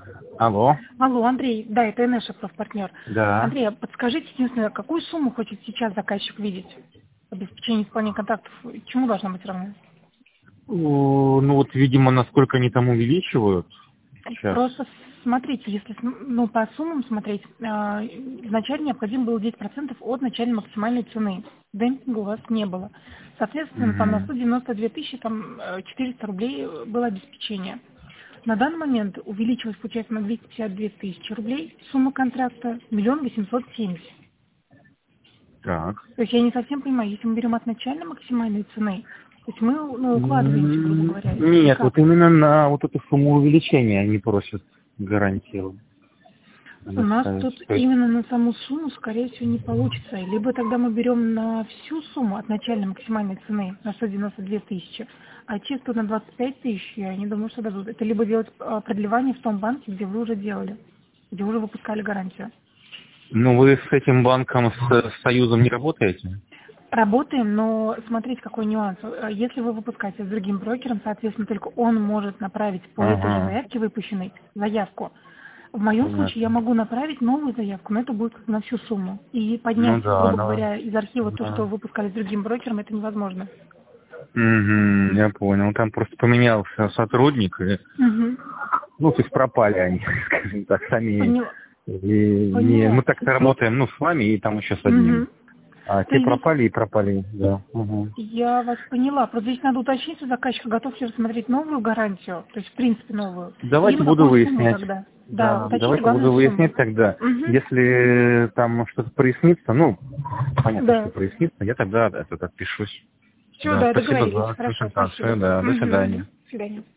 Алло. Алло, Андрей, да, это НШ профпартнер. Да. Андрей, а подскажите, единственное, какую сумму хочет сейчас заказчик видеть? Обеспечение исполнения контрактов, чему должна быть равна? Ну вот, видимо, насколько они там увеличивают сейчас. Просто смотрите, если по суммам смотреть, вначале необходимо было 10% от начальной максимальной цены. Демпинга у вас не было. Соответственно, там на 192 тысячи, там 400 рублей было обеспечение. На данный момент увеличилась, получается, на 252 тысячи рублей сумма контракта 1 870 000. Так. То есть я не совсем понимаю, если мы берем от начальной максимальной цены, то есть мы укладываемся, грубо говоря. Нет, вот именно на вот эту сумму увеличения они просят гарантированно. У нас тут именно на саму сумму, скорее всего, не получится. Либо тогда мы берем на всю сумму от начальной максимальной цены на 192 тысячи, а чисто на 25 тысяч, я не думаю, что дадут. Это либо делать продлевание в том банке, где вы уже делали, где уже выпускали гарантию. Ну, вы с этим банком, с Союзом не работаете? Работаем, но смотрите, какой нюанс. Если вы выпускаете с другим брокером, соответственно, только он может направить по этой же заявке выпущенной заявку. В моем случае я могу направить новую заявку, но это будет на всю сумму. И поднять, грубо говоря, из архива то, что вы выпускали с другим брокером, это невозможно. Я понял. Там просто поменялся сотрудник, и, ну, то есть пропали они, скажем так, сами. Мы так-то работаем, с вами и там еще с одним. А те пропали, да. Я вас поняла. Просто здесь надо уточнить у заказчика, готов ли рассмотреть новую гарантию, то есть, в принципе, новую. Давайте буду выяснять. Да, давайте буду выяснять тогда. Если там что-то прояснится, понятно, что прояснится, я тогда отпишусь. Все, да, спасибо договорились. за Хорошо, консультацию. спасибо. Да, до свидания. До свидания.